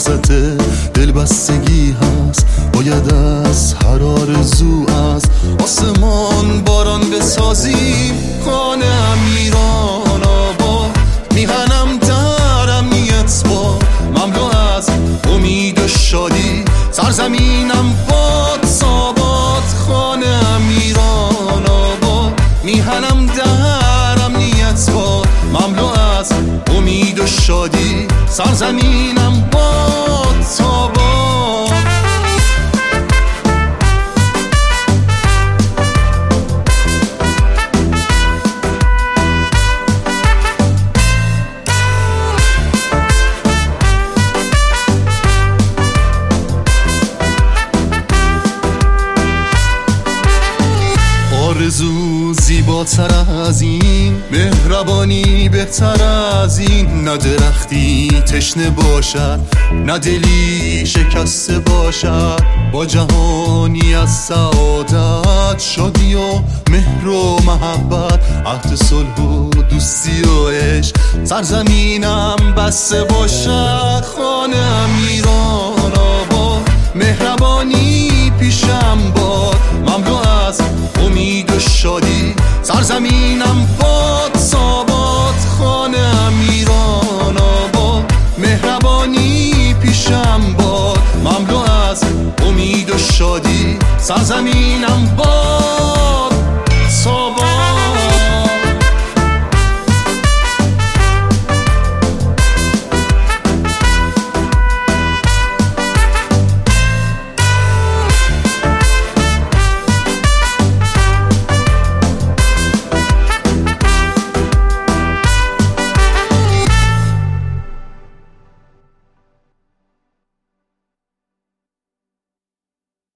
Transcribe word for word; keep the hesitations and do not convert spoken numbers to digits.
فرصت دلبستگی هست، باید از هر آرزو از آسمان باران بسازیم. خانه‌ام ایران آباد، میهنم در امنیت با مملو از امید و شادی، سرزمینم باد ثابات. خانه‌ام ایران آباد، میهنم در امنیت با مملو از امید و شادی، سرزمینم باد ثابات. آرزو زیباتر از این، مهربانی بهتر از این، نه درختی تشنه باشد نه دلی شکسته باشد، با جهانی از سعادت، شادی و مهر و محبت، عهد صلح و دوستی و عشق، سرزمینم بسته باشد. خانه‌ام ایران آباد، مهربانی پیشم باد، مملو از امید و شادی، سرزمینم باد ثابات. خانه‌ام ایران آباد، مهربانی پیشم باد، مملو از امید و شادی، سرزمینم باد